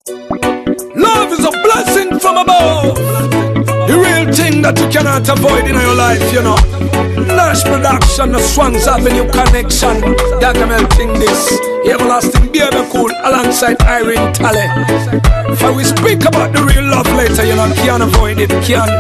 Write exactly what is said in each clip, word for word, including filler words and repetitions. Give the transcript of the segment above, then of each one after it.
Love is a blessing from above. The real thing that you cannot avoid in your life, you know. Nash Production, the Swans Avenue Connection. Gargamel thing this. Everlasting Baby Cool alongside Irene Talley. If we speak about the real love later, you know, can't avoid it, can't.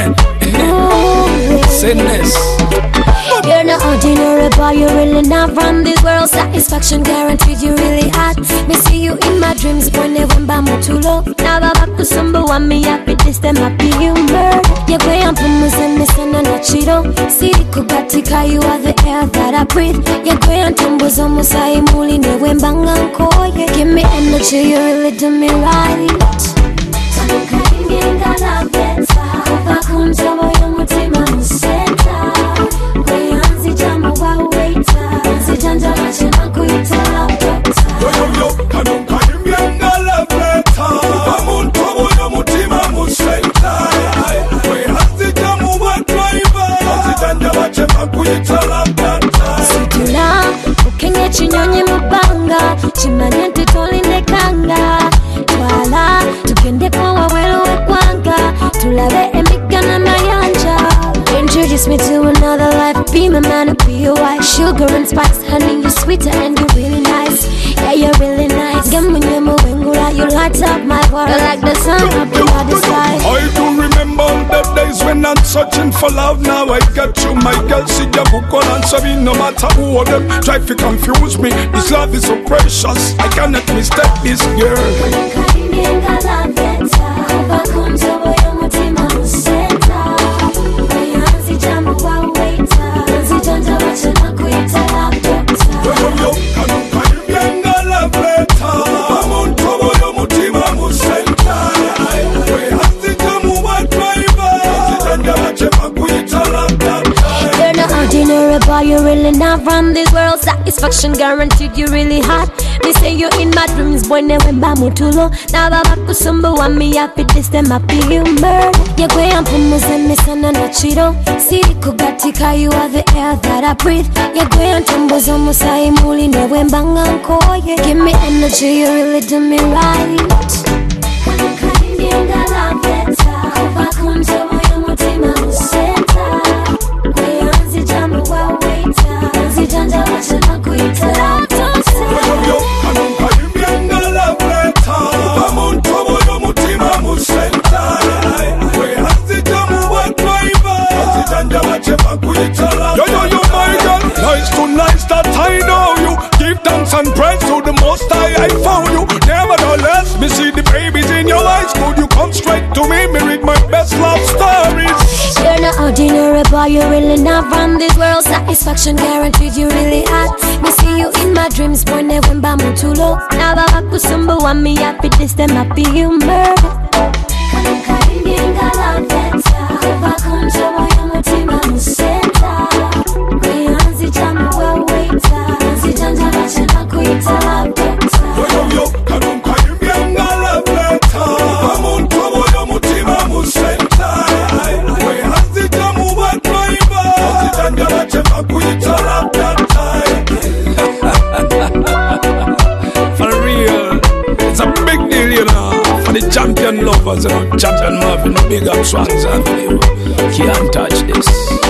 Sinless. You're not ordinary, boy, you're really not from this world. Satisfaction guaranteed, you really hot. Me see you in my dreams, when they went by me too low. Now I'm back to somebody want me happy, this time happy humor. You're going up from me, send me, send on a cheeto. See the kugatika, you are the air that I breathe. You're going to tumbles on my side, muli, ne went bang and call. You give me energy, you really do me right. Tanuka ingenga la beta, bakunja moyo mutima museta. Weanzi jamu wa waita, sijanja machema kuita la beta. Yo yo yo, tanuka ingenga la beta, bakunja moyo mutima museta. Weanzi jamu wa driver, sijanja machema kuita la beta. Situla, ukenge chinyonyi mubanga, chimanye ntitoli nekanga. Twala, tukende kwa wawelo wekwanga, tulabe emika na mayanja. Introduce me to another life, be my man, be your wife. Sugar and spice, honey, you're sweeter and you're really nice. Yeah, you're really nice. Gamunyama wengula, you light up my world. You're like the sun up in the sky. I do remember the days when I'm searching for love. Now I got you, my girl. See ya buckle and sorry, no matter who of them try to confuse me. This love is so precious, I cannot mistake this girl. Boy, you're really not from this world. Satisfaction guaranteed, you really hot. Me say you're in my dreams, boy, never bamu too low. Now I'm back to somebody want me happy, this time happy humor. You're going up from me, send me, send on a cheeto. See the kugatika, you are the air that I breathe. You're going tumbles on my side, muli, ne when bang and call. You give me energy, you really do me right. Yo, yo, yo, my girl, nice to nice that I know you. Give thanks and praise to the most high, I found you. Nevertheless, me see the babies in your eyes. Could you come straight to me, me read my best love stories. You're not ordinary, boy, you're really not from this world. Satisfaction guaranteed, you really hot. Me see you in my dreams, boy, never bamu too low. Now I'm back to somebody want me happy, this time happy humor. For real, it's a big deal, you know. For the champion lovers, you know, champion Marvin, big up Swans Avenue. Can't touch this.